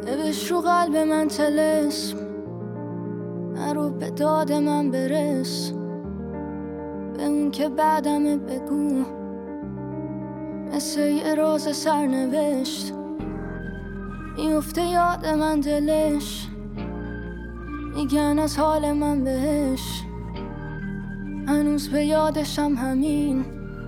نوشت رو قلب من طلسم، نرو به داد من برس، به اون که بعدمه بگو مثل یه راز سرنوشت. میفته یاد من دلش، میگن از حال من بهش، هنوز به یادشم همین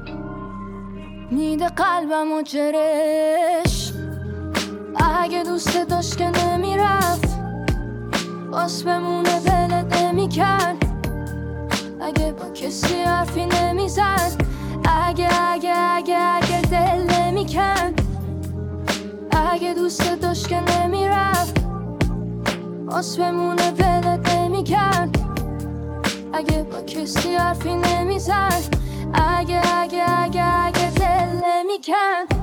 میده قلبم و جرش. اگه دوست داشت که نمیرفت، باز بمونه دلت نمیکرد. اگه با کسی حرفی نمیزد، اگه دل نمیکرد. اگه دوست داشت که نمیرفت، باز بمونه دلت نمیکرد. اگه با کسی حرفی نمیزد، اگه دل نمیکرد.